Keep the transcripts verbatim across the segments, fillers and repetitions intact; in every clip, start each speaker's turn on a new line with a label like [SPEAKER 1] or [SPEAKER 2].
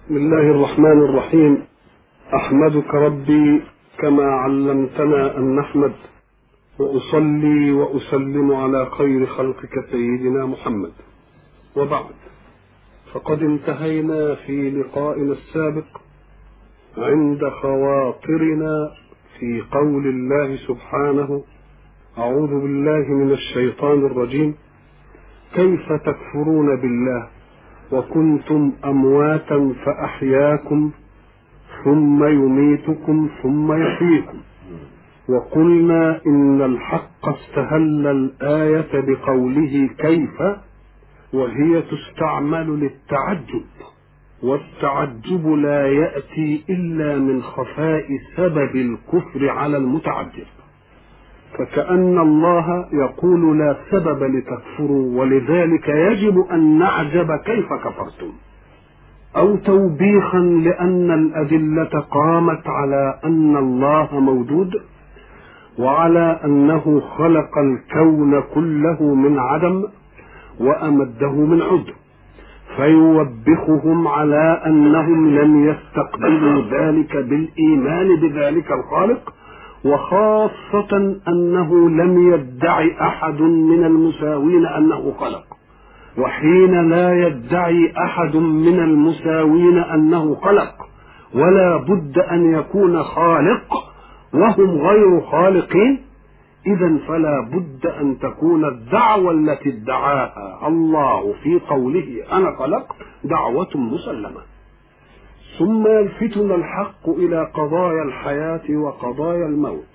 [SPEAKER 1] بسم الله الرحمن الرحيم. أحمدك ربي كما علمتنا أن نحمد، وأصلي وأسلم على خير خلقك سيدنا محمد. وبعد، فقد انتهينا في لقائنا السابق عند خواطرنا في قول الله سبحانه: أعوذ بالله من الشيطان الرجيم، كيف تكفرون بالله وكنتم أمواتا فأحياكم ثم يميتكم ثم يحييكم. وقلنا إن الحق استهل الآية بقوله كيف، وهي تستعمل للتعجب، والتعجب لا يأتي إلا من خفاء سبب الكفر على المتعجب، فكأن الله يقول لا سبب لتكفروا ولذلك يجب أن نعجب كيف كفرتم، أو توبيخا لأن الأدلة قامت على أن الله موجود وعلى أنه خلق الكون كله من عدم وأمده من عدم، فيوبخهم على أنهم لم يستقبلوا ذلك بالإيمان بذلك الخالق، وخاصة أنه لم يدعي أحد من المساوين أنه خلق. وحين لا يدعي أحد من المساوين أنه خلق ولا بد أن يكون خالق وهم غير خالقين، إذن فلا بد أن تكون الدعوة التي ادعاها الله في قوله أنا خلق دعوة مسلمة. ثم يلفتنا الحق إلى قضايا الحياة وقضايا الموت،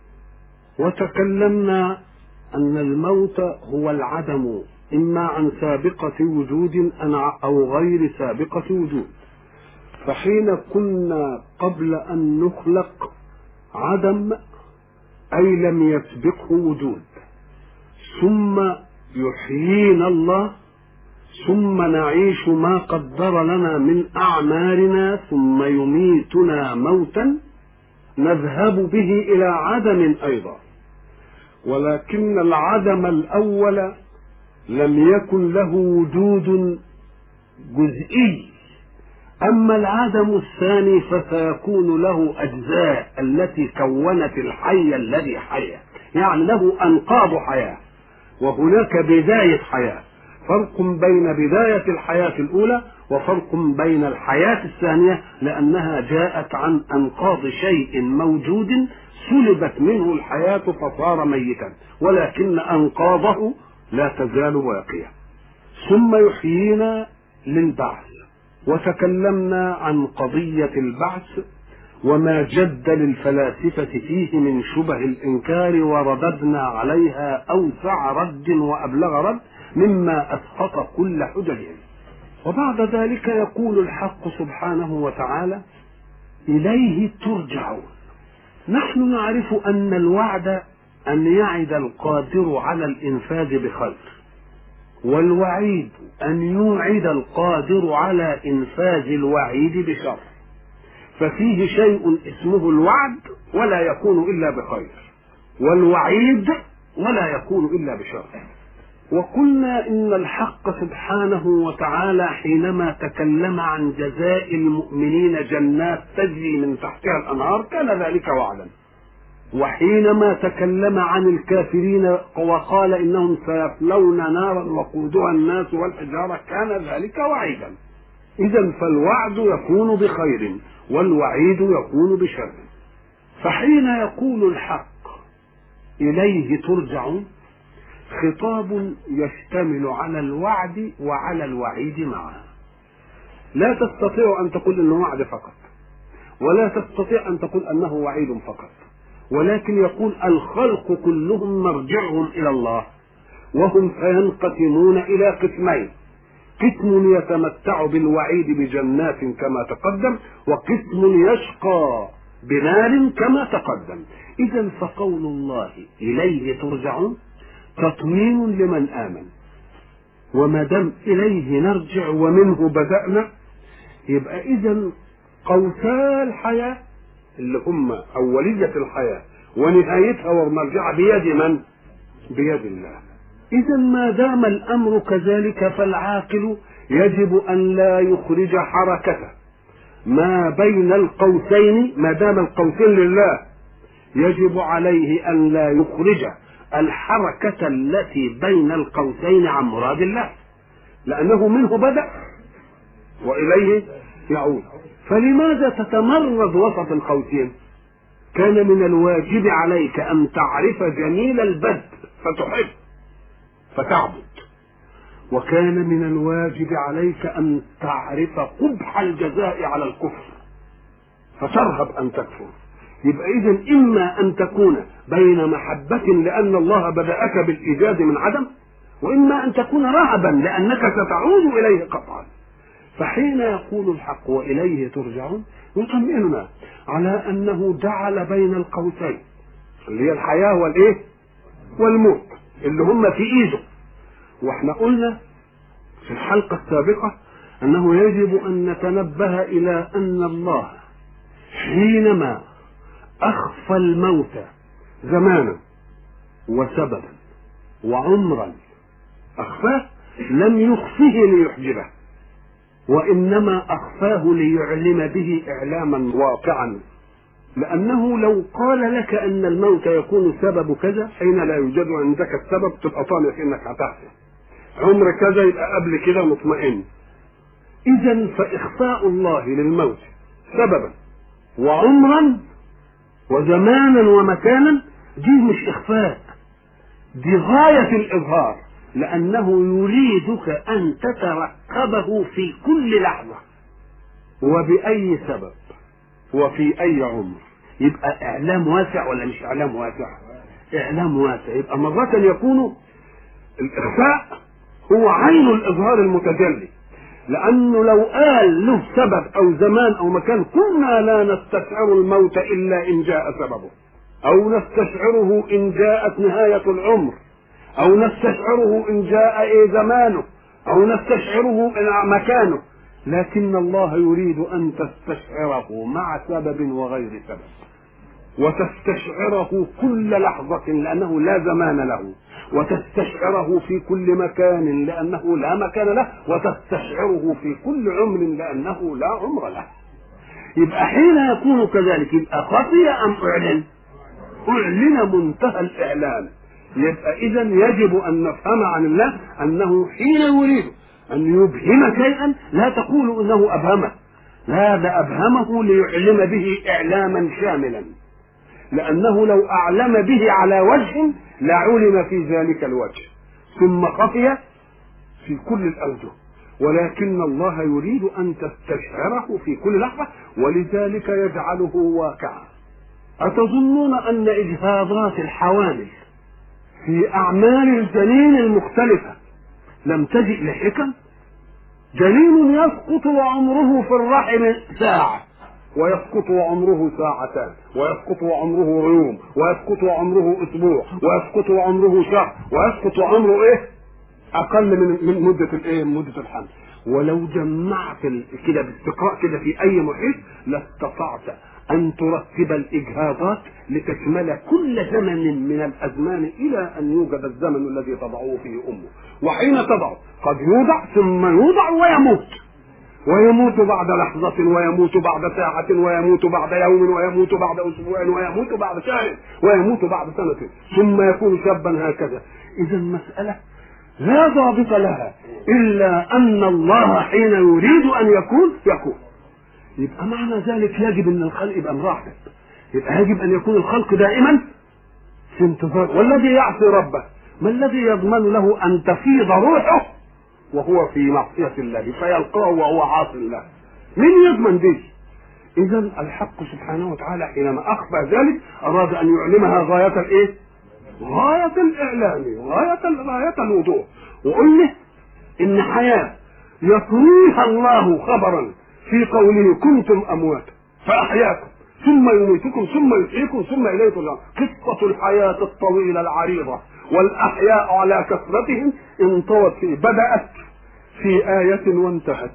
[SPEAKER 1] وتكلمنا أن الموت هو العدم إما عن سابقة وجود أو غير سابقة وجود. فحين كنا قبل أن نخلق عدم أي لم يسبقه وجود، ثم يحيينا الله، ثم نعيش ما قدر لنا من أعمارنا، ثم يميتنا موتا نذهب به إلى عدم أيضا. ولكن العدم الأول لم يكن له وجود جزئي، أما العدم الثاني فسيكون له أجزاء التي كونت الحي الذي حيا، يعني له أنقاض حياة وهناك بداية حياة. فرق بين بداية الحياة الأولى وفرق بين الحياة الثانية، لأنها جاءت عن أنقاض شيء موجود سلبت منه الحياة فصار ميتا، ولكن أنقاضه لا تزال باقية. ثم يحيينا للبعث، وتكلمنا عن قضية البعث وما جد للفلاسفة فيه من شبه الإنكار، ورددنا عليها أوسع رد وأبلغ رد مما أسقط كل حججهم. وبعد ذلك يقول الحق سبحانه وتعالى: إليه ترجعون. نحن نعرف أن الوعد أن يعد القادر على الإنفاذ بخير، والوعيد أن يوعد القادر على إنفاذ الوعيد بشر، ففيه شيء اسمه الوعد ولا يكون إلا بخير، والوعيد ولا يكون إلا بشر. وقلنا إن الحق سبحانه وتعالى حينما تكلم عن جزاء المؤمنين جنات تجري من تحتها الأنهار كان ذلك وعدا، وحينما تكلم عن الكافرين وقال إنهم سيصلون نارا وقودها الناس والحجارة كان ذلك وعيدا. إذن فالوعد يكون بخير والوعيد يكون بشر. فحين يقول الحق إليه ترجعون، خطاب يشتمل على الوعد وعلى الوعيد معا. لا تستطيع أن تقول إنه وعد فقط، ولا تستطيع أن تقول أنه وعيد فقط، ولكن يقول الخلق كلهم مرجعهم إلى الله، وهم سينقسمون إلى قسمين: قسم يتمتع بالوعيد بجنات كما تقدم، وقسم يشقى بنار كما تقدم. إذن فقول الله إليه ترجعون تطمين لمن آمن، وما دام إليه نرجع ومنه بدأنا، يبقى إذن قوسا الحياة اللي هم أولية الحياة ونهايتها ومرجعها بيد من؟ بيد الله. إذا ما دام الأمر كذلك فالعاقل يجب أن لا يخرج حركته ما بين القوسين ما دام القوسين لله يجب عليه أن لا يخرج الحركة التي بين القوسين عن مراد الله، لأنه منه بدأ وإليه يعود. فلماذا تتمرد وسط القوسين؟ كان من الواجب عليك أن تعرف جميل البدء فتحب فتعبد، وكان من الواجب عليك أن تعرف قبح الجزاء على الكفر فترهب أن تكفر. يبقى إذن إما أن تكون بين محبة لأن الله بدأك بالإيجاد من عدم، وإما أن تكون رهبا لأنك ستعود إليه قطعا. فحين يقول الحق وإليه ترجعون يطمئننا على أنه جعل بين القوسين اللي هي الحياة والإيه والموت اللي هم في إيده. واحنا قلنا في الحلقة السابقة أنه يجب أن نتنبه إلى أن الله حينما أخفى الموت زمانا وسببا وعمرا أخفاه لم يخفه ليحجبه، وإنما أخفاه ليعلم به إعلاما واقعا. لأنه لو قال لك أن الموت يكون سبب كذا حين لا يوجد عندك السبب تبقى طامع في إنك هتحصل، عمر كذا يبقى قبل كده مطمئن. إذا فإخفاء الله للموت سببا وعمرا وزمانا ومكانا دي مش إخفاء، دي غاية الإظهار، لأنه يريدك أن تترقبه في كل لحظة وبأي سبب وفي أي عمر. يبقى إعلام واسع ولا مش إعلام واسع؟ إعلام واسع. يبقى مرة يكون الإخفاء هو عين الإظهار المتجلي، لأنه لو قال له سبب أو زمان أو مكان كنا لا نستشعر الموت إلا إن جاء سببه، أو نستشعره إن جاءت نهاية العمر، أو نستشعره إن جاء إيه زمانه، أو نستشعره إن مكانه. لكن الله يريد أن تستشعره مع سبب وغير سبب، وتستشعره كل لحظة لأنه لا زمان له، وتستشعره في كل مكان لأنه لا مكان له، وتستشعره في كل عمر لأنه لا عمر له. يبقى حين يكون كذلك يبقى خفي أم أعلن؟ أعلن منتهى الإعلان. يبقى إذا يجب أن نفهم عن الله أنه حين يريد أن يبهم شيئا لا تقول إنه أبهمه، لا، ده أبهمه ليعلم به إعلاما شاملا، لأنه لو أعلم به على وجه لعلم في ذلك الوجه ثم خفي في كل الأوجه، ولكن الله يريد أن تستشعره في كل لحظة، ولذلك يجعله واقعا. أتظنون أن إجهاضات الحوامل في أعمال الجنين المختلفة لم تجئ لحكم؟ جنين يسقط وعمره في الرحم ساعة، ويسقط وعمره ساعتان، ويسقط وعمره يوم، ويسقط وعمره أسبوع، ويسقط وعمره شهر، ويسقط وعمره إيه؟ أقل من من مدة الإيه؟ مدة الحمل. ولو جمعت كده باستقراء كده في أي محيط لاستطعت أن ترتب الإجهاضات لتشمل كل زمن من الأزمان إلى أن يوجد الزمن الذي تضعه فيه أمه. وحين تضع قد يوضع ثم يوضع ويموت، ويموت بعد لحظة، ويموت بعد ساعة، ويموت بعد يوم، ويموت بعد أسبوع، ويموت بعد شهر، ويموت بعد سنة، ثم يكون شابا هكذا. إذا المسألة لا ضابط لها إلا أن الله حين يريد أن يكون يكون. يبقى معنى ذلك يجب أن الخلق يبقى مراقب، يبقى يجب أن يكون الخلق دائما في انتظار. والذي يعصي ربه ما الذي يضمن له أن تفيض روحه وهو في معصية الله فيلقاه وهو عاصي الله؟ من يضمن دي؟ إذا الحق سبحانه وتعالى حينما أخفى ذلك أراد أن يعلمها غاية الإيه؟ غاية الإعلام، غاية غاية الوضوح. وقلنا إن حياة يطويها الله خبرا في قوله كنتم أمواتا فأحياكم ثم يميتكم ثم يحييكم ثم إليه ترجعون. قصة الحياة الطويلة العريضة والأحياء على كثرتهم انطوت فيه، بدأت في آية وانتهت،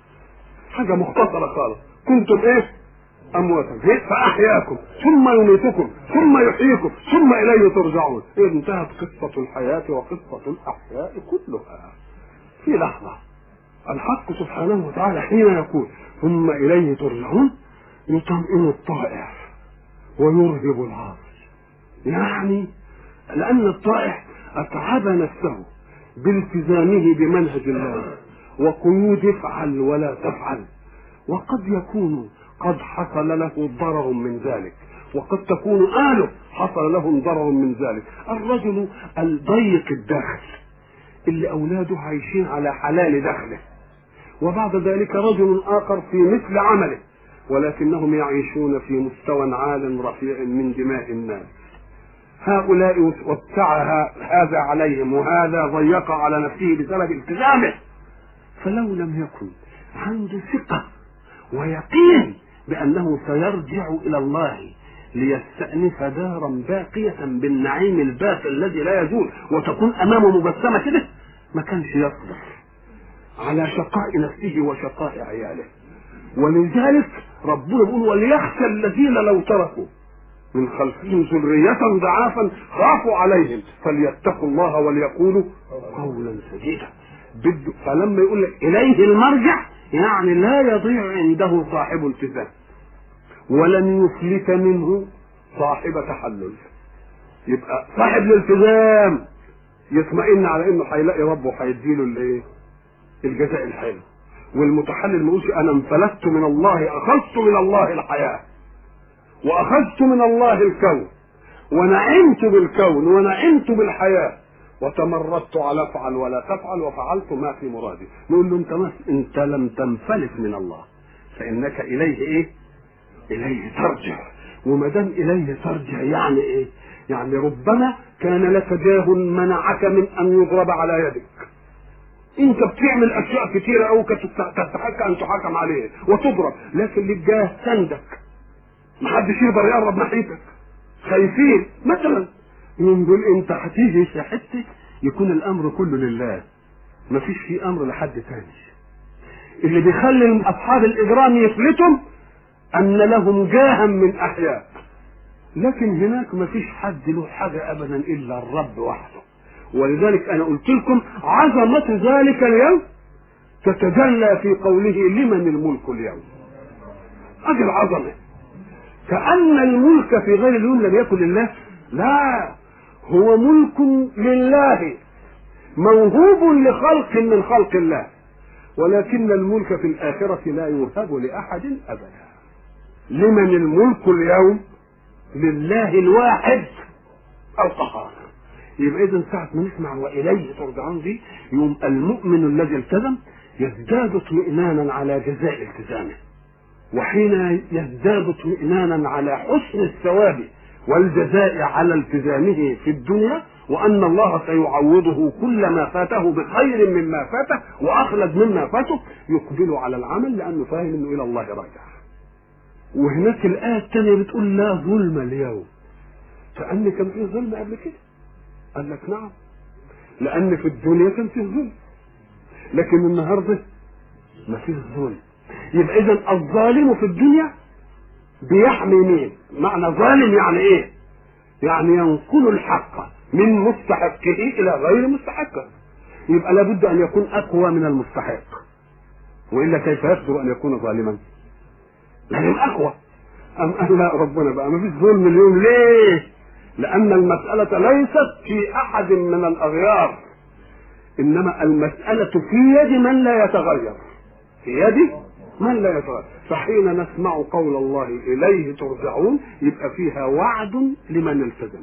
[SPEAKER 1] حاجة مختصرة خالص. كنتم إيه؟ أمواتا فأحياكم ثم يميتكم ثم يحييكم ثم إليه ترجعون. انتهت قصة الحياة وقصة الأحياء كلها في لحظة. الحق سبحانه وتعالى حين يقول ثم إليه ترجعون يطمئن الطائع ويرهب العاصي، يعني لأن الطائع أتعب نفسه بالتزامه بمنهج الله وقيود افعل ولا تفعل، وقد يكون قد حصل له ضرر من ذلك، وقد تكون آله حصل لهم ضرر من ذلك. الرجل الضيق الدخل اللي أولاده عايشين على حلال دخله، وبعد ذلك رجل آخر في مثل عمله ولكنهم يعيشون في مستوى عال رفيع من دماء الناس، هؤلاء وسع هذا عليهم وهذا ضيق على نفسه بسبب التزامه، فلو لم يكن عنده ثقة ويقين بأنه سيرجع إلى الله ليستأنف دارا باقية بالنعيم الباقي الذي لا يزول وتكون أمامه مجسمة كده، ما كانش يصبر على شقاء نفسه وشقاء عياله. ولذلك ربنا يقول وليخشى الذين لو تركوا من خلفهم ذرية ضعافا خافوا عليهم فليتقوا الله وليقولوا قولا سديدا. فلما يقول لك إليه المرجع يعني لا يضيع عنده صاحب التزام ولن يفلت منه صاحب تحلل. يبقى صاحب الالتزام يطمئن على انه هيلاقي ربه هيديله الايه؟ الجزاء الحلو. والمتحلل ما يقولش انا انفلتت من الله، اخذت من الله الحياه واخذت من الله الكون ونعمت بالكون ونعمت بالحياه وتمردت على افعل ولا تفعل وفعلت ما في مرادي. نقول له انت ما انت لم تنفلت من الله فانك اليه ايه؟ اليه ترجع. وما دام اليه ترجع يعني ايه؟ يعني ربما كان لك جاه منعك من ان يضرب على يدك. انت بتعمل اشياء كثيره او تستحق ان تحاكم عليه وتضرب، لكن لك جاه سندك محدش يقدر يقرب ناحيتك، خايفين مثلا يقول انت هتيجي في حته يكون الامر كله لله، مفيش فيه امر لحد تاني. اللي بيخلي اصحاب الاجرام يفلتهم ان لهم جاها من احياء، لكن هناك مفيش حد له حاجه ابدا الا الرب وحده. ولذلك انا قلت لكم عظمه ذلك اليوم تتجلى في قوله لمن الملك اليوم. ادي العظمه، كأن الملك في غير اليوم لم يكن لله، لا هو ملك لله موهوب لخلق من خلق الله، ولكن الملك في الآخرة لا يوهب لأحد أبدا. لمن الملك اليوم؟ لله الواحد القهار. يبقى إذن ساعة ما نسمع وإليه ترجعون دي يوم المؤمن الذي التزم يزداد اطمئنانا على جزاء التزامه، وحين يزداد اطمئنانا على حسن الثواب والجزاء على التزامه في الدنيا وأن الله سيعوضه كل ما فاته بخير مما فاته وأخلد مما فاته، يقبل على العمل لأنه فاهم أنه إلى الله راجع. وهناك الآية الثانية بتقول لا ظلم اليوم، فأن كان فيه ظلم قبل كده؟ قال لك نعم، لأن في الدنيا كان فيه ظلم، لكن النهارده ما فيه ظلم. يبقى إذن الظالم في الدنيا بيحمي مين؟ معنى ظالم يعني إيه؟ يعني ينقل الحق من مستحقه إلى غير مستحقه. يبقى لابد أن يكون أقوى من المستحق، وإلا كيف يقدر أن يكون ظالما؟ لازم أقوى. أم قال لا ربنا بقى ما فيش ظلم اليوم. ليه؟ لأن المسألة ليست في أحد من الأغيار، إنما المسألة في يد من لا يتغير، في يد من لا يتغير. فحين نسمع قول الله إليه ترجعون يبقى فيها وعد لمن التزم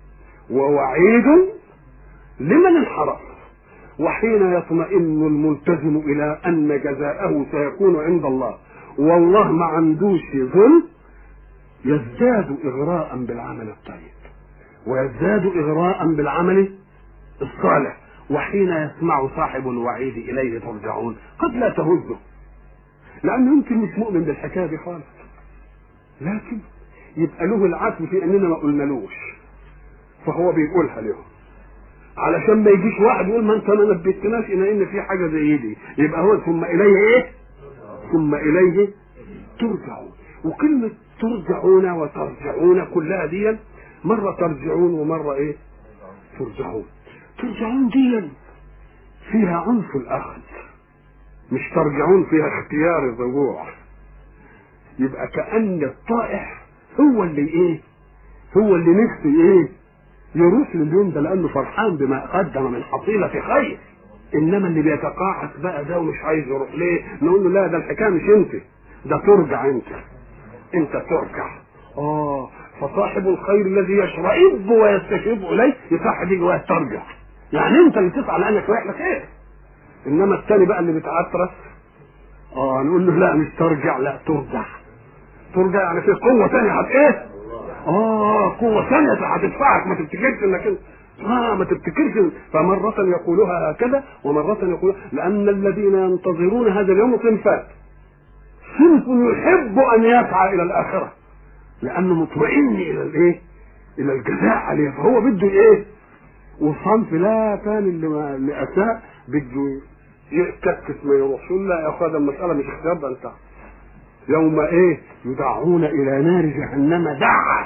[SPEAKER 1] ووعيد لمن انحرف. وحين يطمئن الملتزم إلى أن جزاءه سيكون عند الله والله ما عندوش ظلم يزداد إغراء بالعمل الطيب ويزداد إغراء بالعمل الصالح. وحين يسمع صاحب الوعيد إليه ترجعون قد لا تهزه، لأنه يمكن مش مؤمن بالحكاية دي خالص، لكن يبقى له العتب في أننا ما قلنالوش فهو بيقولها لهم علشان ما يجيش واحد يقول ما انت ما نبهتناش ان ان في حاجه زي دي. يبقى هو ثم اليه ايه؟ ثم اليه ترجعون. وكلمه ترجعون وترجعون كلها دي مره ترجعون ومره ايه؟ ترجعون. ترجعون دي فيها عنف الاخذ، مش ترجعون فيها اختيار الرجوع. يبقى كأن الطائح هو اللي ايه هو اللي نفسه ايه يروح لليوم ده، لانه فرحان بما قدم من حصيلة خير. انما اللي بيتقاعس بقى ده ومش عايز يروح ليه، نقول له لا، ده الحكايه مش انت، ده ترجع انت انت ترجع. اه فصاحب الخير الذي يشرئب ويستشرب اليه يصح دي جواه ترجع، يعني انت اللي تسعى لانك رايح لك ايه. انما الثاني بقى اللي بيتعترس اه نقول له لا مش ترجع، لا ترجع. ترجع يعني في قوه ثانيه هت ايه اه قوه ثانيه هتدفعك، ما تفتكرش انك انت اه ما تفتكرش. فمره يقولها هكذا ومره يقولها، لان الذين ينتظرون هذا اليوم صنفان: صنف يحب ان يسعى الى الاخره لانه مطمئن الى الايه الى الجزاء عليه، فهو بده ايه. وصنف لا ثاني اللي اللي اساء بده يتكتف ما يروحش. لا يا اخويا، ده المساله مش اختيار، ده انت يوم ايه يدعون الى نار جهنم دعا.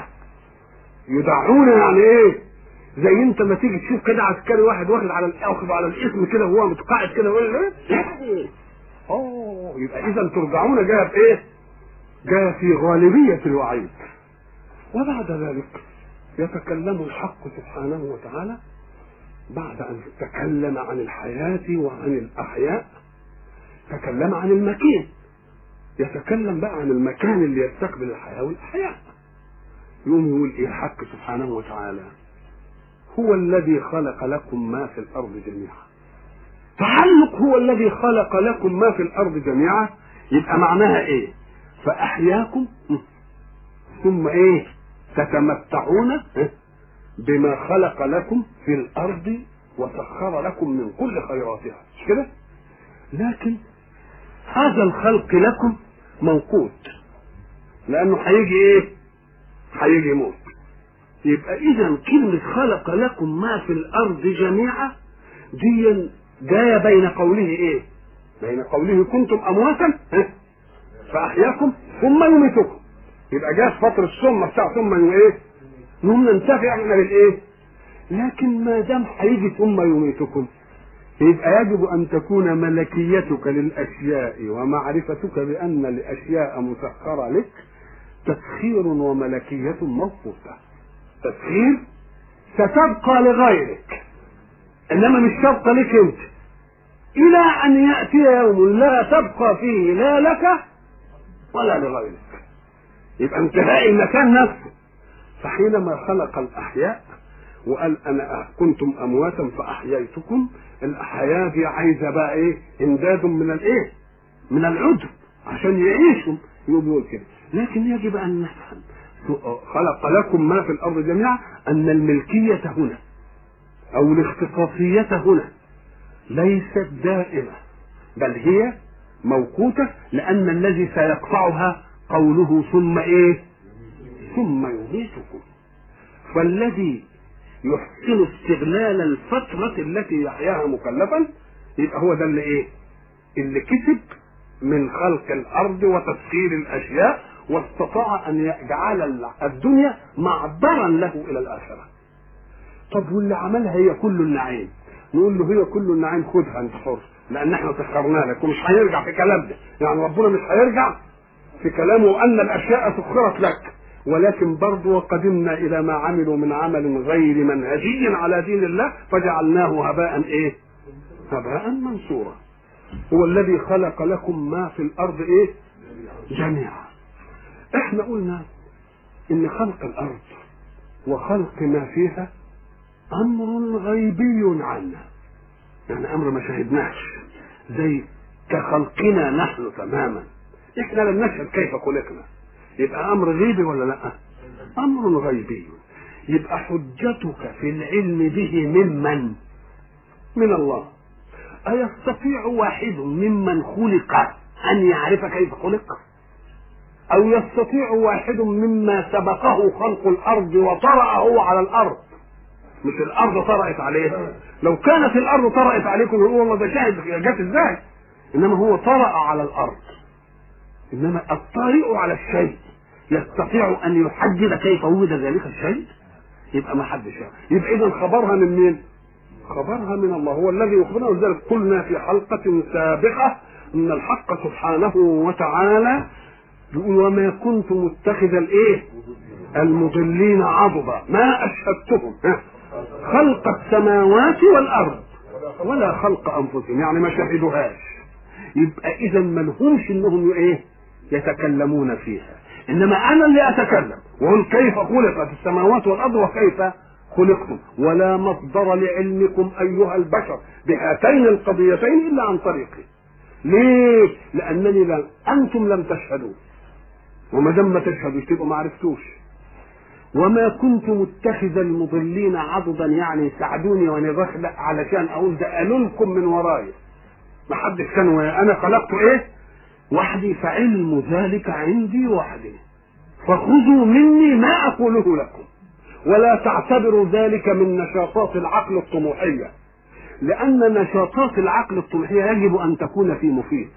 [SPEAKER 1] يدعون يعني ايه؟ زي انت ما تيجي تشوف كده عسكري واحد واخد على واخد على الاسم كده وهو متقاعد كده ويقول ايه اه يبقى اذا ترجعون جايه في ايه؟ جايه في غالبيه الوعيد. وبعد ذلك يتكلم الحق سبحانه وتعالى بعد ان تكلم عن الحياه وعن الاحياء، تكلم عن المكان. يتكلم بقى عن المكان اللي يستقبل الحياه والاحياء. يقوم يقول ايه الحق سبحانه وتعالى: هو الذي خلق لكم ما في الارض جميعا. تعلق هو الذي خلق لكم ما في الارض جميعا، يبقى معناها ايه؟ فاحياكم ثم ايه تتمتعون بما خلق لكم في الارض وسخر لكم من كل خيراتها، مش كده؟ لكن هذا الخلق لكم موقوت، لانه هيجي ايه؟ هيجي موت. يبقى اذا كلمة خلق لكم ما في الارض جميعا دي جاية بين قوله ايه؟ بين قوله كنتم امواتا فاحياكم ثم يميتكم. يبقى جاء فترة الثم بتاع ثم ايه؟ نقوم ننتفع احنا بالايه؟ لكن ما دام هيجي ثم يميتكم يبقى يجب ان تكون ملكيتك للاشياء ومعرفتك بان الاشياء مسخرة لك تسخير وملكية موقوتة. تسخير ستبقى لغيرك انما مش تبقى لك انت، الى ان يأتي يوم لا تبقى فيه لا لك ولا لغيرك. يبقى انتهاء المكان نفسه. فحينما خلق الاحياء وقال انا كنتم امواتا فاحييتكم، الاحياء دي عايزه بقى ايه؟ امداد من الايه؟ من العدم عشان يعيشوا. يقول كده. لكن يجب ان نفهم خلق لكم ما في الارض جميعا ان الملكيه هنا او الاختصاصيه هنا ليست دائمه، بل هي موقوته، لان الذي سيقطعها قوله ثم ايه؟ ثم يميتكم. فالذي يحسن استغلال الفترة التي يحياها مكلفا يبقى هو ده اللي ايه؟ اللي كسب من خلق الارض وتسخير الاشياء، واستطاع ان يجعل الدنيا معبرا له الى الاخره. طب واللي عملها هي كل النعيم، نقول له هي كل النعيم خدها انت حر، لان احنا سخرنا لك ومش هيرجع في كلامنا. يعني ربنا مش هيرجع في كلامه ان الاشياء سخرت لك، ولكن برضه وقدمنا الى ما عملوا من عمل غير منهجي على دين الله فجعلناه هباء ايه؟ هباء منصورا. هو الذي خلق لكم ما في الارض ايه؟ جميعا. احنا قلنا ان خلق الارض وخلق ما فيها امر غيبي عنا، يعني امر ما شاهدناش، زي كخلقنا نحن تماما. احنا لم نشهد كيف خلقنا، يبقى امر غيبي ولا لا؟ امر غيبي. يبقى حجتك في العلم به ممن؟ من الله. ايستطيع واحد ممن خلق ان يعرف كيف خلق؟ او يستطيع واحد مما سبقه خلق الارض وطرأه على الارض؟ مش الارض طرأت عليه، لو كانت الارض طرأت عليكم يقول والله ده شاهد جت ازاي، انما هو طرأ على الارض. انما الطارئ على الشيء يستطيع ان يحدد كيف وجد ذلك الشيء؟ يبقى ما حدش يعرف. يبقى اذا خبرها من مين؟ خبرها من الله، هو الذي يخبرنا. ولذلك قلنا في حلقة سابقة ان الحق سبحانه وتعالى يقول وما كنت متخذ الايه المضلين عضدا ما اشهدتهم خلق السماوات والارض ولا خلق انفسهم، يعني ما شهدوهاش. يبقى اذا ما لهمش انهم ايه يتكلمون فيها، انما انا اللي اتكلم واقول كيف خلقت السماوات والارض وكيف خلقتم، ولا مصدر لعلمكم ايها البشر بهاتين القضيتين الا عن طريقي. ليه؟ لانني لم انتم لم تشهدوا، وما دام ما تشهدوا تبقوا ما عرفتوش. وما كنت متخذ المضلين عضدا، يعني ساعدوني وانا بخلق علشان اقول ده قالوا لكم من ورايا، ما حدش كان، انا خلقت ايه وحدي، فعلم ذلك عندي وحدي، فخذوا مني ما اقوله لكم، ولا تعتبروا ذلك من نشاطات العقل الطموحية، لان نشاطات العقل الطموحية يجب ان تكون في مفيد.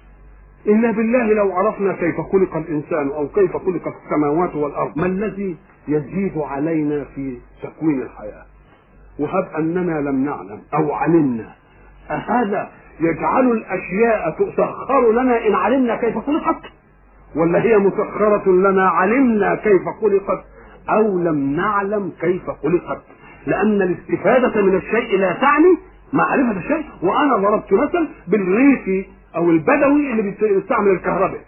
[SPEAKER 1] إلا بالله لو عرفنا كيف خلق الإنسان أو كيف خلقت السماوات والأرض ما الذي يزيد علينا في تكوين الحياة؟ وهب أننا لم نعلم أو علمنا، أهذا يجعل الأشياء تسخر لنا إن علمنا كيف خلقت، ولا هي مسخرة لنا علمنا كيف خلقت أو لم نعلم كيف خلقت؟ لأن الاستفادة من الشيء لا تعني معرفة الشيء. وأنا ضربت مثل بالريفي او البدوي اللي بيستعمل الكهرباء،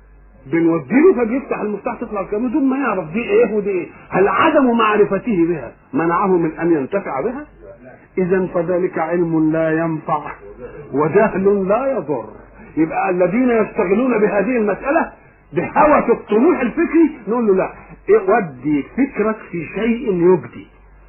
[SPEAKER 1] بنوديله فبيفتح المفتاح تطلع الكهرباء بدون ما يعرف دي ايه ودي ايه. هل عدم معرفته بها منعه من ان ينتفع بها؟ اذا فذلك علم لا ينفع وجهل لا يضر. يبقى الذين يشتغلون بهذه المسألة بهوس الطموح الفكري نقول له لا، إيه ودي فكرك في شيء يجدي،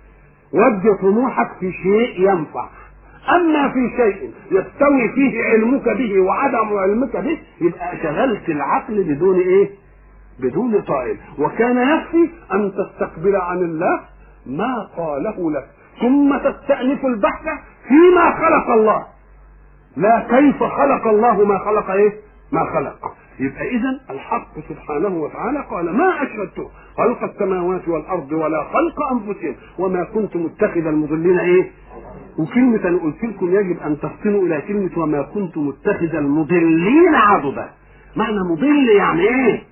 [SPEAKER 1] ودي طموحك في شيء ينفع. اما في شيء يستوي فيه علمك به وعدم علمك به يبقى شغلت العقل بدون ايه بدون طائل. وكان يكفي ان تستقبل عن الله ما قاله لك ثم تستأنف البحث فيما خلق الله، لا كيف خلق الله ما خلق ايه ما خلق. يبقى اذا الحق سبحانه وتعالى قال ما اشهدته خلق السماوات والارض ولا خلق انفسهم وما كنت متخذ المضلين ايه. وكلمة أنا قلت لكم يجب أن تفطنوا إلى كلمة وما كنت متخذ المضلين عضدا. معنى مضل يعني إيه؟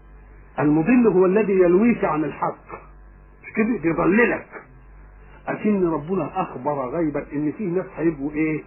[SPEAKER 1] المضل هو الذي يلويك عن الحق، مش كده بيضللك. أكن ربنا أخبر غيبا إن فيه ناس هيبقوا إيه؟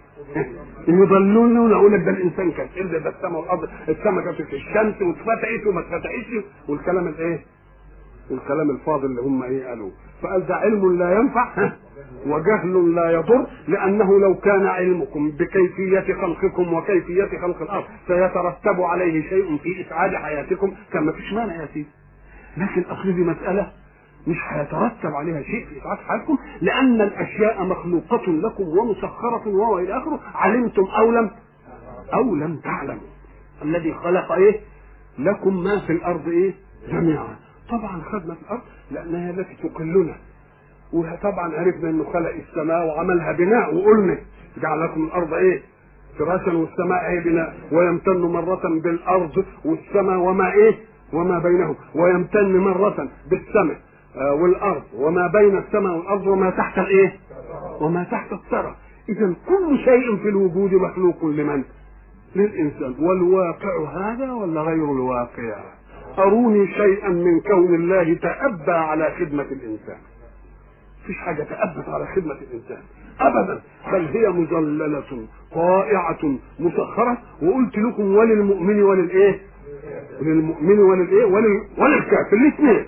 [SPEAKER 1] يضلون ويقول لك ده الإنسان كان إيه، ده السماء والأرض، السماء كانت في الشمس واتفتحت وما اتفتحتش، والكلام الإيه؟ والكلام الفاضل اللي هم إيه قالوا. فقال ده علم لا ينفع وجهل لا يضر، لأنه لو كان علمكم بكيفية خلقكم وكيفية خلق الأرض سيترتب عليه شيء في إسعاد حياتكم كان ما فيش مانع يا سيدي. لكن أصل دي مسألة مش هيترتب عليها شيء في إسعاد حياتكم، لأن الأشياء مخلوقة لكم ومسخرة وهو إلى آخره، علمتم أو لم أو لم تعلموا. الذي خلق إيه لكم ما في الأرض إيه جميعا. طبعا خدنا في الأرض لأنها التي تقلنا، وطبعا عرفنا انه خلق السماء وعملها بناء، وقلنا جعل لكم الارض ايه فراشا والسماء ايه بناء، ويمتن مرة بالارض والسماء وما ايه وما بينهم، ويمتن مرة بالسماء آه والارض وما بين السماء والارض وما تحت الايه وما تحت الثرى. اذا كل شيء في الوجود مخلوق لمن؟ للانسان. والواقع هذا ولا غير الواقع؟ اروني شيئا من كون الله تأبى على خدمة الانسان. مفيش حاجة تأبت على خدمة الإنسان أبدا، بل هي مذللة طائعة مسخرة. وقلت لكم وللمؤمن وللإيه وللمؤمن وللإيه ولل... وللكافر الاثنين،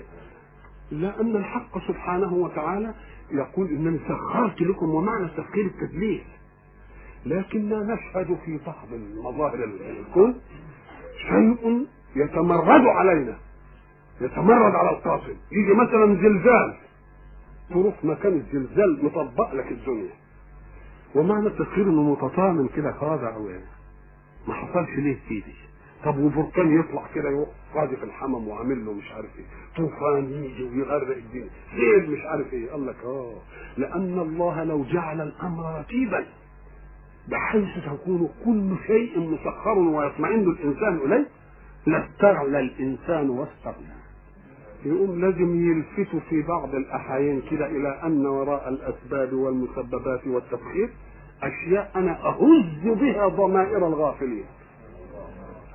[SPEAKER 1] لأن الحق سبحانه وتعالى يقول إنني سخرت لكم، ومعنى التسخير التدليس. لكننا نشهد في بعض المظاهر الكون شيء يتمرد علينا، يتمرد على القاصد. يجي مثلا زلزال تروح مكان الزلزال مطبق لك الدنيا، ومعنى التسخير انه متطامن كده خاضع يعني ما حصلش ليه سيدي. طب وبركان يطلع كده يروح قاذف الحمم وعامل له مش عارف ايه، طوفان يجي ويغرق الدنيا، سيل مش عارف ايه. قال لك اه لان الله لو جعل الامر رتيبا بحيث تكون كل شيء مسخر ويطمئن الانسان اليه لاستغنى الانسان واستغنى. يقوم لازم يلفتوا في بعض الأحيان كده إلى أن وراء الأسباب والمسببات والتسخير أشياء أنا أهز بها ضمائر الغافلين.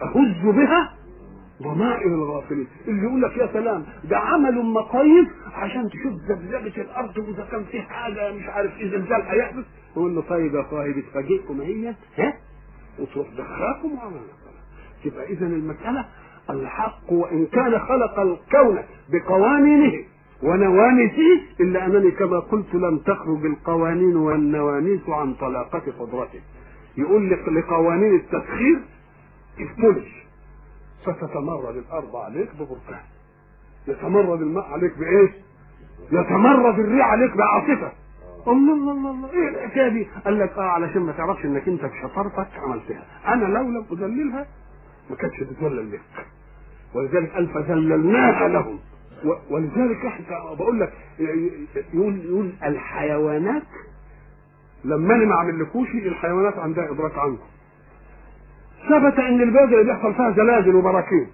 [SPEAKER 1] اهز بها ضمائر الغافلين. اللي يقول لك يا سلام ده عمل مقاييس عشان تشوف ذبذبه الارض واذا كان في حاجه مش عارف ايه زلزال هيحدث، يقول له طيب يا صاحبي تفاجئكم هي ها وتروح دخاكم وعمل. تبقى اذا المساله الحق وان كان خلق الكون بقوانينه ونوانسه الا انني كما قلت لم تخرج القوانين والنوانيس عن طلاقه قدرته. يقول لك لقوانين التسخير افتلش فتتمرد الارض عليك ببركان، يتمرد الماء عليك بايه؟ يتمرد الريح عليك بعاصفه. الله الله الله الله ايه الحكايه دي؟ قال لك اه علشان ما تعرفش انك انت بشطارتك عملتها، انا لو لم اذللها ما كانتش تتذلل لك. ولذلك قال فذللناها لهم. ولذلك احنا بقول لك يقول يقول الحيوانات لما انا ما اعملكوش الحيوانات عندها ادراك عنكم. ثبت ان البلد اللي بيحصل فيها زلازل وبراكين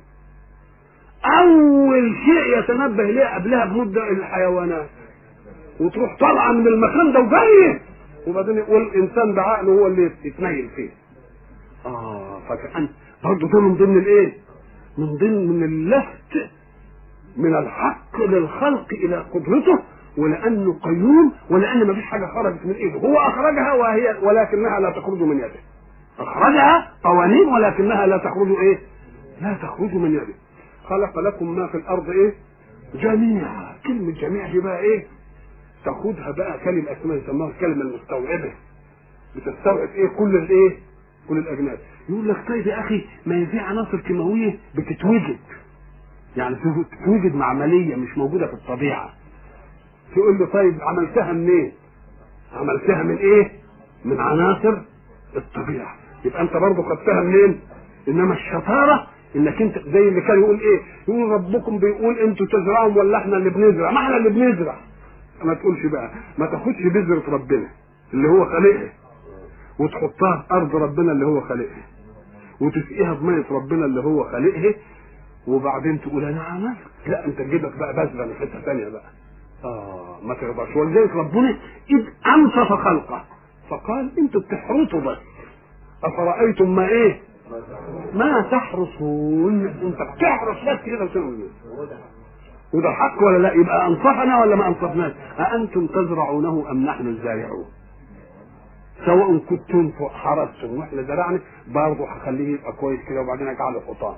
[SPEAKER 1] اول شيء يتنبه اليه قبلها بمده الحيوانات، وتروح طالعه من المكان ده وجايه، وبعدين يقول الانسان بعقله هو اللي يتنيل فيه. اه فكأن برضه ده من ضمن الايه؟ من ضمن من اللفت من الحق للخلق الى قدرته، ولانه قيوم ولان ما فيش حاجه خرجت من ايده، هو اخرجها وهي ولكنها لا تخرج من يده. اخرجها قوانين ولكنها لا تخرج ايه؟ لا تخرج من يده. خلق لكم ما في الارض ايه؟ جميعا. كلمه جميع دي بقى ايه؟ تاخدها بقى كلمه اسمها يسموها الكلمه المستوعبه، بتستوعب ايه؟ كل الايه؟ كل الاجناس. يقول لك طيب يا اخي ما هي في عناصر كيماويه بتتوجد، يعني تتوجد معمليه مش موجوده في الطبيعه. تقول له طيب عملتها منين؟ عملتها من ايه؟ من عناصر الطبيعه. يبقى انت برضه خدتها منين؟ انما الشطاره انك انت زي اللي كان يقول ايه؟ يقول ربكم بيقول انتوا تزرعوا ولا احنا اللي بنزرع؟ ما احنا اللي بنزرع. ما تقولش بقى ما تاخدش بذره ربنا اللي هو خالقها وتحطها في ارض ربنا اللي هو خالقها وتسقيها بميه ربنا اللي هو خالقها وبعدين تقول انا عملت. لا انت تجيبك بقى بذره من حته ثانيه بقى. اه ما تقدرش. ولذلك ربنا اذ انصف خلقه فقال انتوا بتحرثوا بس، افرايتم ما ايه؟ ما تحرثون. انت بتحرث بس كده وتعمل وده حق ولا لا؟ يبقى انصفنا ولا ما انصفناش؟ أأنتم تزرعونه ام نحن الزارعون؟ سواء كنتم حرثتم واحنا زرعنا برضه هخليه يبقى كويس كده وبعدين اجعله حطام.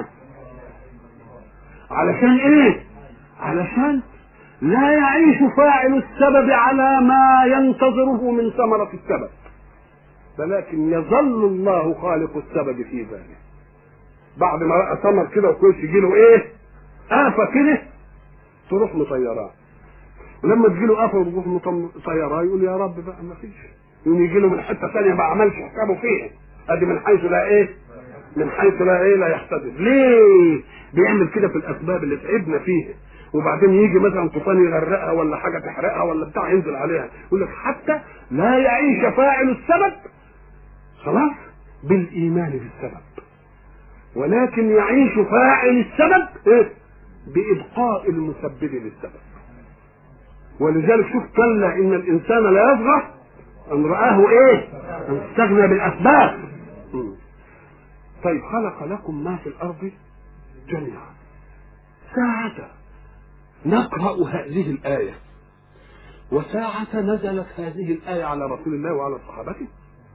[SPEAKER 1] علشان ايه؟ علشان لا يعيش فاعل السبب على ما ينتظره من ثمرة السبب، ولكن يظل الله خالق السبب في ذلك. بعد ما رأى ثمر كده وكويس يجي له ايه؟ آفة كده تروح مطيراه. ولما تجي له آفة وتروح مطيراه يقول يا رب بقى ما فيش. يقوم يجي له من حتة ثانية ما عملش حسابه فيها. ادي من حيث لا ايه؟ من حيث لا ايه؟ لا يحتسب. ليه؟ بيعمل كده في الاسباب اللي تعبنا فيها. وبعدين يجي مثلا طوفان يغرقها ولا حاجه تحرقها ولا بتاع ينزل عليها، يقول لك حتى لا يعيش فاعل السبب خلاص بالايمان بالسبب، ولكن يعيش فاعل السبب ايه؟ بابقاء المسبب للسبب. ولذلك شوف كلا ان الانسان لا يطغى ان رآه ايه؟ ان استغنى بالاسباب. طيب خلق لكم ما في الارض جميعا. ساعة نقرأ هذه الآية وساعة نزلت هذه الآية على رسول الله وعلى صحابته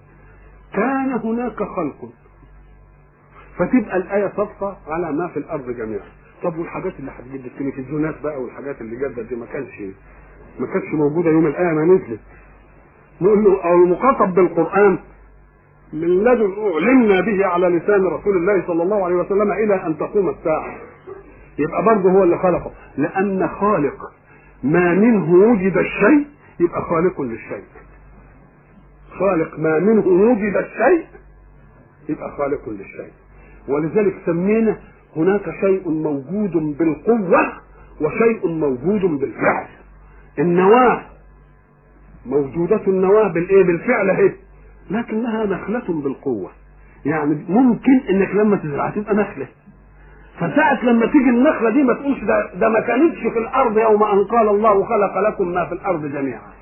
[SPEAKER 1] كان هناك خلق، فتبقى الآية صفة على ما في الأرض جميعا. طب والحاجات اللي هتجد التلفزيونات بقى والحاجات اللي جدت دي ما كانش ما كانتش موجودة يوم الآية ما نزلت. نقول له أو المخاطب بالقرآن من الذي أعلمنا به على لسان رسول الله صلى الله عليه وسلم إلى أن تقوم الساعة. يبقى برضه هو اللي خلقه، لأن خالق ما منه وجد الشيء يبقى خالق للشيء. خالق ما منه وجد الشيء يبقى خالق للشيء. ولذلك سمينا هناك شيء موجود بالقوة وشيء موجود بالفعل. النواة موجودة النواة بالايه؟ بالفعل اهي، لكنها نخلة بالقوة. يعني ممكن انك لما تزرع تبقى نخلة، فساعة لما تيجي النخلة دي ما تقولش ده, ده ما كانتش في الارض يوم ان قال الله خلق لكم ما في الارض جميعا.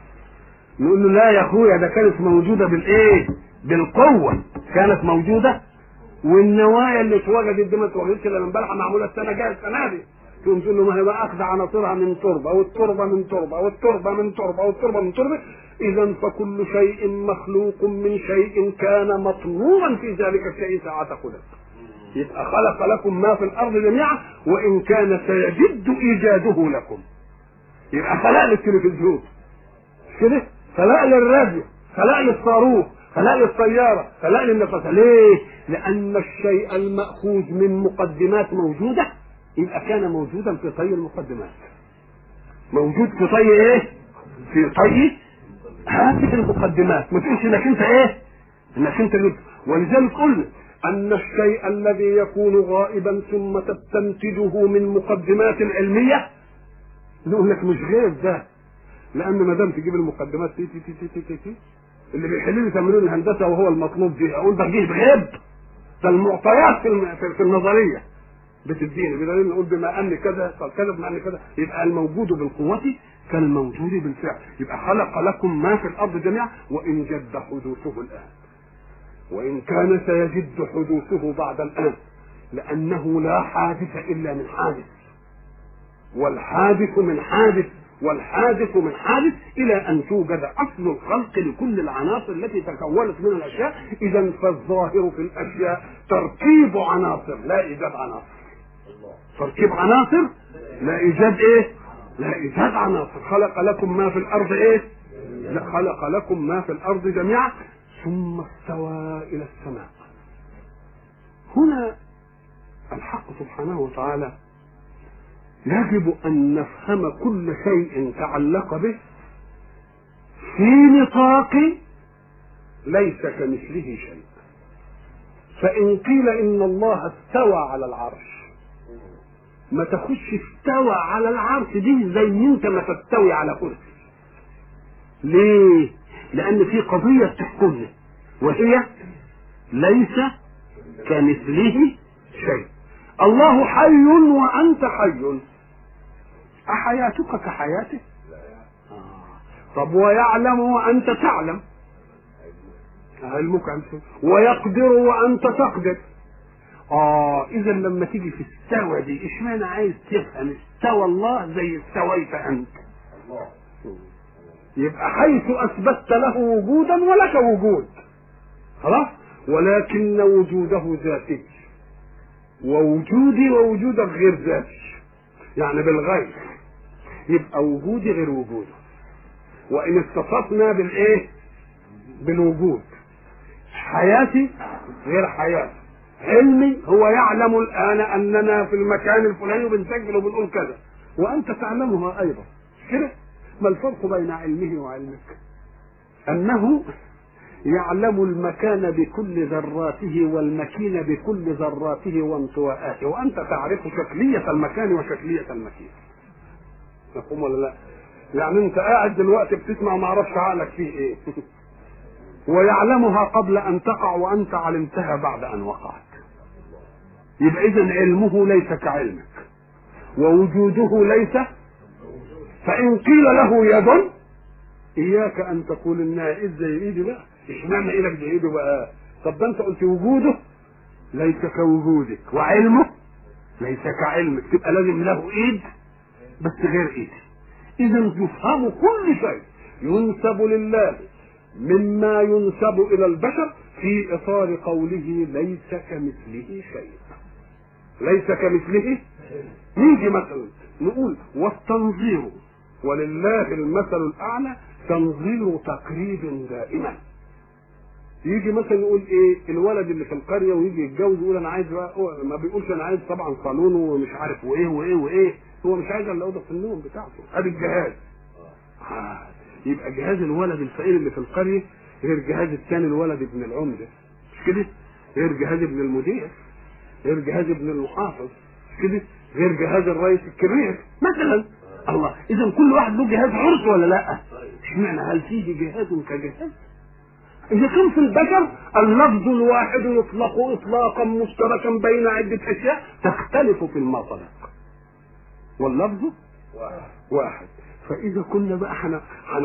[SPEAKER 1] نقول له لا يا اخويا ده كانت موجودة بالايه؟ بالقوة. كانت موجودة والنوايا اللي اتوجدت دي ما اتوجدتش الا امبارح، معموله السنه جايه السنه دي، تقوم تقول له ما هي بقى اخذ عناصرها من تربه، والتربه من تربه، والتربه من تربه، والتربه من تربه. اذا فكل شيء مخلوق من شيء كان مطلوبا في ذلك الشيء ساعة خلق. يبقى خلق لكم ما في الارض جميعا وان كان سيجد ايجاده لكم. يبقى خلق لي التلفزيون كده، خلق لي الراديو، خلق لي الصاروخ، خلق لي الطياره، خلق لي النفس. ليه؟ لان الشيء الماخوذ من مقدمات موجوده يبقى كان موجودا في طي المقدمات. موجود في طي ايه؟ في طي هذه المقدمات. ما تقولش انك انت ايه؟ انك انت جبت. ولذلك قلنا ان الشيء الذي يكون غائبا ثم تستنتجه من مقدمات علميه نقول لك مش غيب ده، لان ما دام تجيب المقدمات تي تي تي تي تي تي اللي بيحلوا لي تمرين الهندسه وهو المطلوب دي، اقول ده جه غيب؟ ده المعطيات في, في النظريه بتديني بدليل نقول بما ان كذا كذا بما ان كذا. يبقى الموجود بالقوه كالموجود بالفعل. يبقى خلق لكم ما في الارض جميعا وان جد حدوثه الان، وان كان سيجد حدوثه بعد الان، لانه لا حادث الا من حادث، والحادث من حادث، والحادث من حادث الى ان توجد اصل الخلق لكل العناصر التي تكونت من الاشياء. اذا فالظاهر في الاشياء تركيب عناصر لا ايجاد عناصر. تركيب عناصر لا ايجاد ايه؟ لا ايجاد عناصر. خلق لكم ما في الارض ايه؟ لا خلق لكم ما في الارض جميعا ثم استوى الى السماء. هنا الحق سبحانه وتعالى يجب ان نفهم كل شيء تعلق به في نطاق ليس كمثله شيء. فان قيل ان الله استوى على العرش، ما تخش استوى على العرش دي زي انت ما تستوي على كرسي. ليه؟ لان في قضيه تحكمنا وهي ليس كمثله شيء. الله حي وانت حي، احياتك كحياته؟ طب ويعلم وانت تعلم، علمك انت، ويقدر وانت تقدر. اه اذا لما تيجي في استوى دي اشمعنى عايز تفهم استوى الله زي استويت انت؟ يبقى حيث اثبتت له وجودا ولك وجود خلاص، ولكن وجوده ذاتي ووجودي ووجودك غير ذاتي، يعني بالغير. يبقى وجودي غير وجوده، وان اتصفنا بالايه؟ بالوجود. حياتي غير حياتي، علمي هو يعلم الان اننا في المكان الفلاني وبنسجل وبنقول كذا، وانت تعلمها ايضا كده. ما الفرق بين علمه وعلمك؟ انه يعلم المكان بكل ذراته والمكين بكل ذراته وانطواءاته، وانت تعرف شكلية المكان وشكلية المكين. مفهوم ولا لا؟ يعني انت قاعد دلوقتي بتسمع ما اعرفش عقلك فيه ايه ويعلمها قبل ان تقع وانت علمتها بعد ان وقعت. يبقى اذا علمه ليس كعلمك ووجوده ليس. فان قيل له يد اياك ان تقول انها ايد زي ايدي بقى، اشمعنى ايدك زي ايده بقى؟ طب ده انت قلت وجوده ليس كوجودك وعلمه ليس كعلمك، تبقى لازم له ايد بس غير ايدي. اذا يفهم كل شيء ينسب لله مما ينسب الى البشر في اطار قوله ليس كمثله شيء. ليس كمثله. نيجي مثلا نقول والتنظير ولله المثل الاعلى تنظير تقريب دائما. يجي مثلا يقول ايه الولد اللي في القريه ويجي يتجوز يقول انا عايز بقى، ما بيقولش انا عايز طبعا صالون ومش عارف وايه وايه وايه، هو مش عايز الا اوضه النوم بتاعته، ادي الجهاز. آه. يبقى جهاز الولد الفقير اللي في القريه غير جهاز الثاني الولد ابن العمده، مش كده؟ غير جهاز ابن المدير، غير جهاز ابن المحافظ، مش كده؟ غير جهاز الرئيس الكبير مثلا. الله، اذا كل واحد له جهاز عرس ولا لا؟ اشمعنى هل فيه جهاز كجهاز؟ إذا كان في البشر اللفظ الواحد يطلق إطلاقا مشتركا بين عدة أشياء تختلف في المطلق، واللفظ واحد. فإذا كنا بقى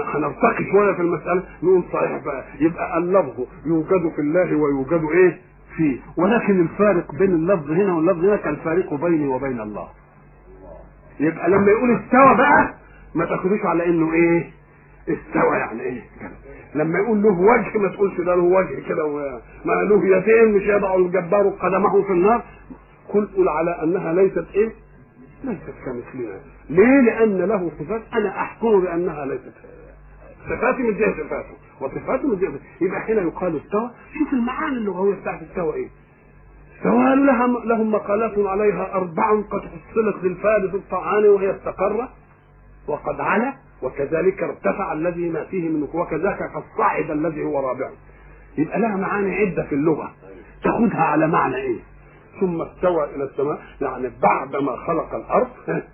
[SPEAKER 1] هنرتقي شوية في المسألة نقول صحيح بقى، يبقى اللفظ يوجد في الله ويوجد إيه فيه، ولكن الفارق بين اللفظ هنا واللفظ هنا كالفارق بيني وبين الله. يبقى لما يقول استوى بقى ما تاخدوش على انه ايه استوى يعني ايه كده. لما يقول له وجه ما تقولش ده له وجه كده ما له يدين مش يضع الجبار قدمه في النار. كل قول على انها ليست ايه ليست كمثلنا. ليه؟ لان له صفات انا احكم بانها ليست صفاتي مش زي صفاته وصفاته مش زي. يبقى هنا يقال استوى. شوف المعاني اللغويه بتاعت استوى ايه. سواء لهم لهم مقالات عليها اربع قد حصلت للفارس الطعان وهي استقر وقد علا وكذلك ارتفع الذي ما فيه من وكذلك قد صعد الذي هو رابع. يبقى لها معاني عده في اللغه تاخدها على معنى ايه. ثم استوى الى السماء يعني بعد ما خلق الارض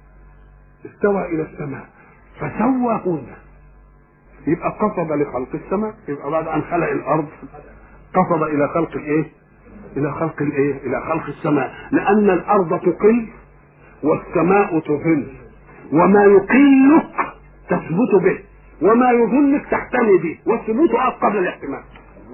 [SPEAKER 1] استوى الى السماء فسواهن. يبقى قصد لخلق السماء. يبقى بعد ان خلق الارض قصد الى خلق الايه الى خلق الايه الى خلق السماء. لان الارض تقل والسماء تظل وما يقلك تثبت به وما يظلك تحتمي به والثبوت قبل الاحتمال.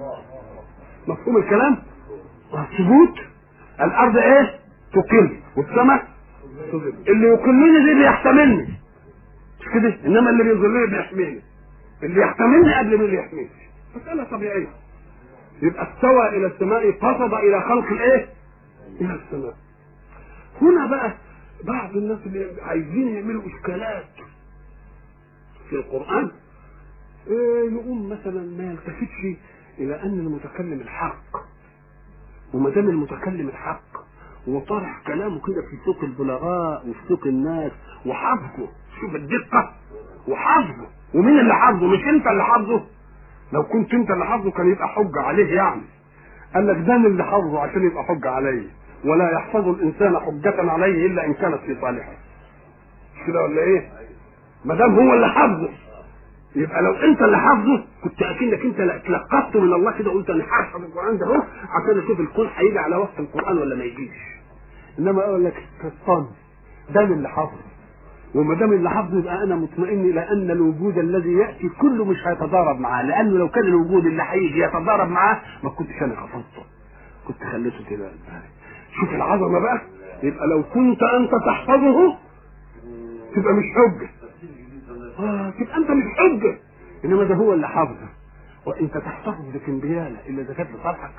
[SPEAKER 1] مفهوم الكلام؟ الثبوت الارض ايه تقل والسماء تظل. اللي يقلني دي بيحتملني مش كده، انما اللي بيظلني بيحميني. اللي يحتملني قبل من اللي يحميني. مساله طبيعيه. يبقى استوى الى السماء قصد الى خلق الايه الى السماء. هنا بقى بعض الناس اللي عايزين يعملوا اشكالات في القران إيه يقوم مثلا ما يلتفتش الى ان المتكلم الحق. وما دام المتكلم الحق وطرح كلامه كده في سوق البلغاء وفي سوق الناس وحافظه. شوف الدقه وحافظه. ومين اللي حافظه؟ مش انت اللي حافظه. لو كنت انت اللي حافظه كان يبقى حجه عليه. يعني قال لك ده اللي حافظه عشان يبقى حجه عليه. ولا يحفظ الانسان حجه عليه الا ان كانت في صالحه. مش كده ولا ايه؟ ما دام هو اللي حافظه يبقى لو انت اللي حافظه كنت اكنك انت اتلقفت من الله كده قلت انا هحفظ القران ده اهو عشان اشوف الكون هيجي على وقت القران ولا ما يجيش. انما اقول لك استنى ده اللي حافظه. وما دام اللي حافظه يبقى انا مطمئن الى ان الوجود الذي ياتي كله مش هيتضارب معاه. لانه لو كان الوجود اللي هيجي يتضارب معاه ما كنتش انا حفظته كنت خليته كده. شوف العظمه بقى. يبقى لو كنت انت تحفظه تبقى مش حجه. اه تبقى انت مش حجه. انما ده هو اللي حافظه. وانت تحتفظ بكمبياله الا اذا كانت لصالحك.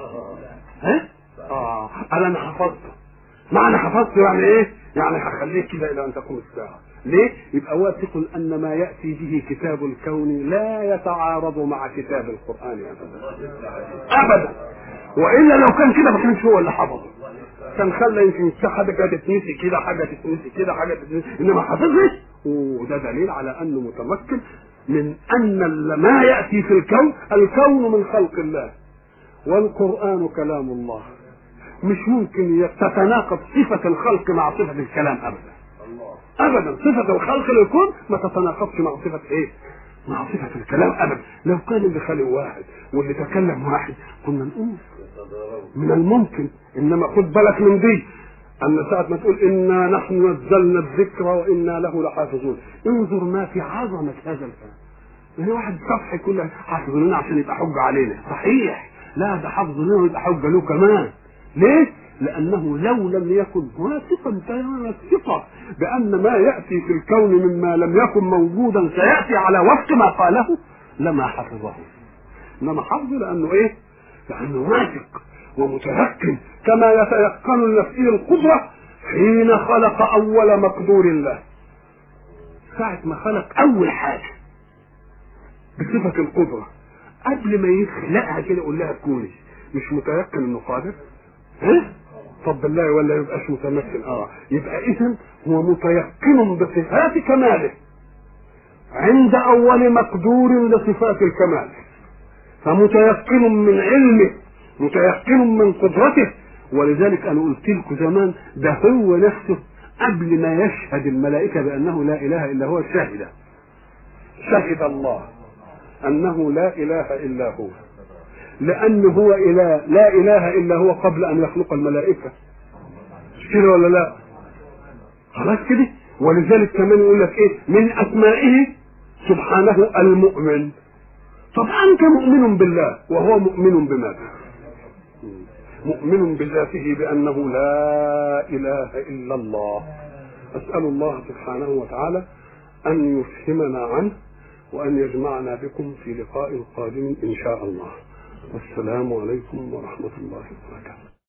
[SPEAKER 1] ها اه قال انا حفظته. معنى حفظته يعني ايه؟ يعني هخليك كده الى ان تقوم الساعه. ليه؟ يبقى واثق ان ما ياتي به كتاب الكون لا يتعارض مع كتاب القران ابدا ابدا. والا لو كان كده ما كانش هو اللي حفظه. كان خلى يمكن حاجه كده تتنسي كده حاجه تتنسي كده حاجه تتنسي. انما حفظه وده دليل على انه متمكن من ان ما ياتي في الكون الكون من خلق الله والقران كلام الله. مش ممكن تتناقض صفه الخلق مع صفه الكلام ابدا ابدا. صفه الخلق للكون ما تتناقضش مع صفه ايه مع صفه الكلام ابدا. لو كان اللي خلق واحد واللي تكلم واحد كنا نقول من الممكن. انما خد بالك من دي ان ساعه ما تقول انا نحن نزلنا الذكر وانا له لحافظون انظر ما في عظمه هذا الكلام. يعني واحد صفحه كلها حافظ لنا عشان يبقى حجه علينا. صحيح لا ده حافظ لنا ويبقى حجه له كمان. ليه؟ لانه لو لم يكن واثقا تمام الثقه بان ما ياتي في الكون مما لم يكن موجودا سياتي على وفق ما قاله لما حفظه. انما حفظه لانه ايه؟ لانه واثق ومتيقن كما يتيقن لنفسه القدره حين خلق اول مقدور الله. ساعه ما خلق اول حاجه بصفه القدره قبل ما يخلقها كده يقول لها كوني. مش متيقن انه قادر؟ ها؟ طب بالله ولا يبقاش متمكن؟ اه يبقى اذا هو متيقن بصفات كماله عند اول مقدور لصفات الكمال. فمتيقن من علمه متيقن من قدرته. ولذلك انا قلت لكم زمان ده هو نفسه قبل ما يشهد الملائكه بانه لا اله الا هو شهد شهد الله انه لا اله الا هو. لانه هو اله لا اله الا هو قبل ان يخلق الملائكه. مش كده ولا لا؟ خلاص كده. ولذلك كمان يقول لك ايه من اسمائه سبحانه المؤمن. طب انت مؤمن بالله وهو مؤمن بماذا؟ مؤمن بذاته بأنه لا إله إلا الله. أسأل الله سبحانه وتعالى أن يفهمنا عنه وأن يجمعنا بكم في لقاء قادم إن شاء الله. والسلام عليكم ورحمة الله وبركاته.